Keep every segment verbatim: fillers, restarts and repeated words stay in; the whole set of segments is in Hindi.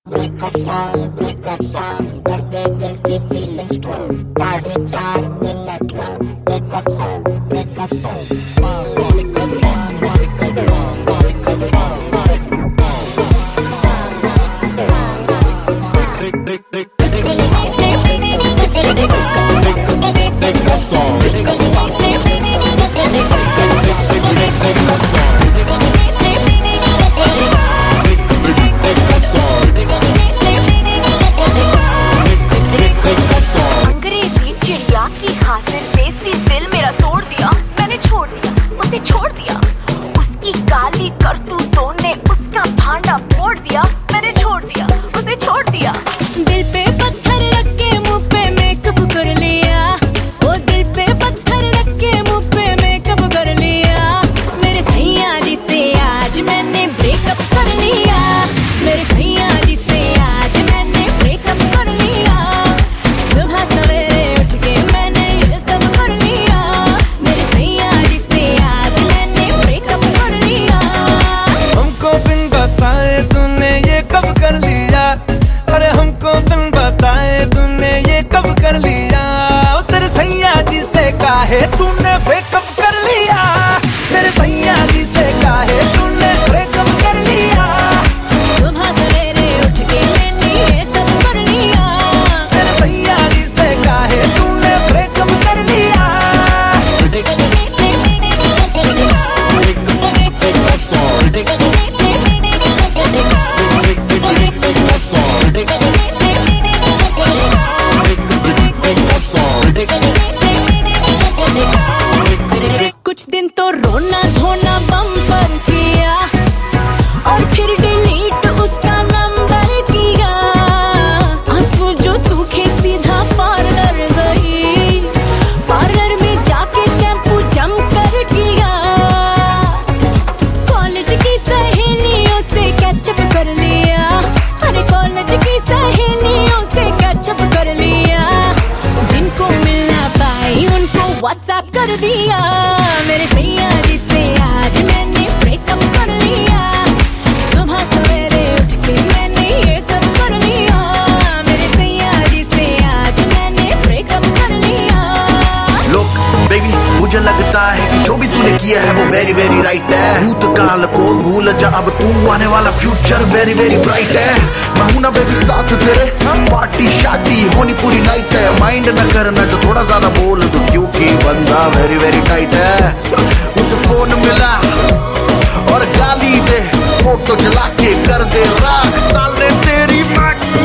Breakup song, breakup song, दर्द दिल की feelings को साढ़े चार मिनट का breakup song, breakup song. छोड़ दिया उसकी गाली करतूतों ने उसका भांडा फोड़ दिया। मैंने छोड़ दिया उसे छोड़ दिया। दिल पे पत्थर रख के मुंह पे मेकअप कर लिया। वो दिल पे पत्थर रख के मुंह पे मेकअप कर लिया। मेरे सैया जी से आज मैंने ब्रेकअप कर लिया। मेरे सैया जी से आज मैंने ब्रेकअप कर लिया। सुबह सवेरे उठ के मैंने ये सब कर लिया। मेरे सैया जी से आज मैंने ब्रेकअप कर लिया। हमको बिन बताए तूने ये कब कर लिया। अरे हमको बिन बताए तूने ये कब कर लिया। ओ तेरे सैया जी से काहे तूने ब्रेकअप कर लिया। तेरे सैया जी से काहे तूने ब्रेकअप कर लिया। सुबह सवेरे उठ के मैंने ये सब कर लिया। तेरे सैया जी से काहे तूने ब्रेकअप कर लिया। कुछ दिन तो रोना धोना बम्पर किया और फिर डिलीट उसका नंबर किया। आंसू जो सूखे सीधा पार्लर गई। पार्लर में जाके शैम्पू जम कर किया। कॉलेज की सहेलियों से कैचअप कर लिया। अरे कॉलेज की सहेलियों से कैचअप कर लिया। जिनको मिलना पाई उनको व्हाट्सएप कर दिया। मेरे सैया जी से आज मैंने ब्रेकअप कर लिया। सुबह सवेरे उठ के मैंने ये सब कर लिया। मेरे सैया जी से आज मैंने ब्रेकअप कर लिया। लोग बेबी मुझे लगता है कि जो भी तूने किया है वो वेरी वेरी राइट है। भूतकाल को भूल जा अब तू आने वाला फ्यूचर वेरी वेरी ब्राइट है। मैं हूं ना बेबी साथ तेरे पार्टी शादी होनी पूरी नाइट है। माइंड न करना जो थोड़ा ज्यादा बोल दो क्योंकि बंदा वेरी वेरी टाइट है। उसे फोन मिला और गाली दे फोटो जला के कर दे राख साले तेरी माँ की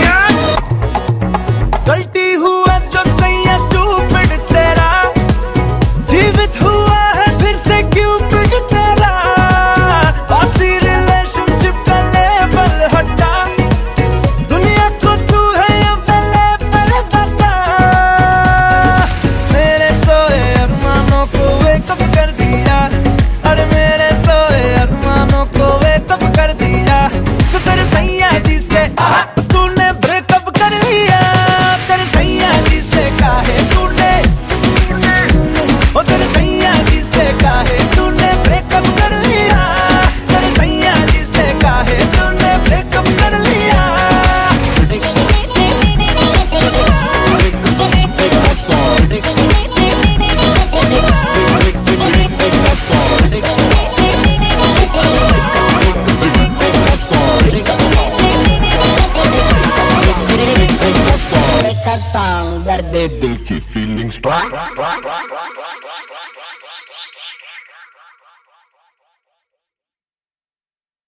गलती हुआ जो सैया स्टूपिड तेरा। जीवित हुआ है फिर से क्यूपिड तेरा। बासी रिलेशनशिप का लेबल हटा। दुनिया को तू है अवेलेबल बता। मेरे सोए अरमानों को वेकअप कर दिया। अरे मेरे सोए अरमानों को वेकअप कर दिया। तो तेरे सैया जी से आ तूने ब्रेकअप कर लिया। तेरे सैया जी से काहे तूने ओ तेरे सैया जी से काहे तूने ब्रेकअप कर लिया। तेरे सैया जी से काहे तूने ब्रेकअप कर लिया। Breakup song, दर्द दिल की फीलिंग्स